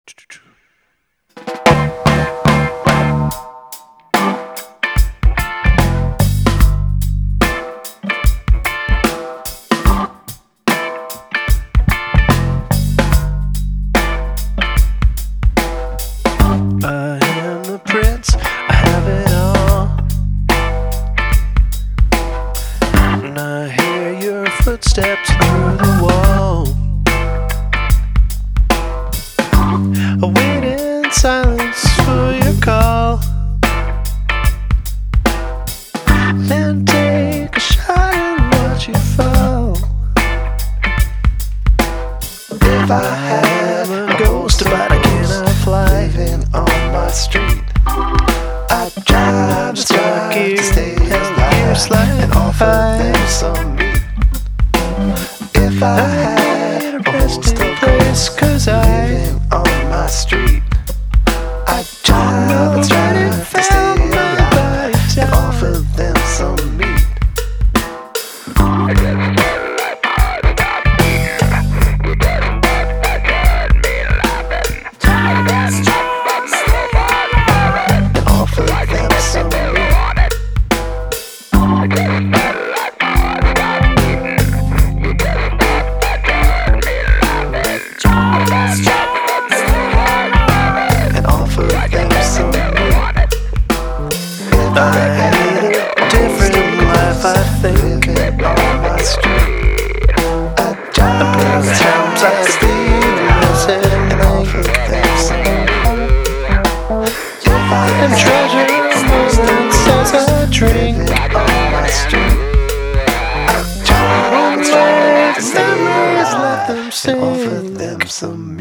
I am the prince, I have it all. And I hear your footsteps through the wall. I wait in silence for your call. Then take a shot and watch you fall. If I had a ghost, but I cannot fly. living on my street, I'd drive the truck to stay alive and offer them some meat. If I had a host of place, 'cause living on my street, I'd drive the truck to stay alive and offer them some meat. I had a different life, I think. On my street, I'd drive the Times I stayed and offer them some meat. and treasure moments as I drink. On my street, I'd drive the truck to stay Memories, let alive them and offer sing. them some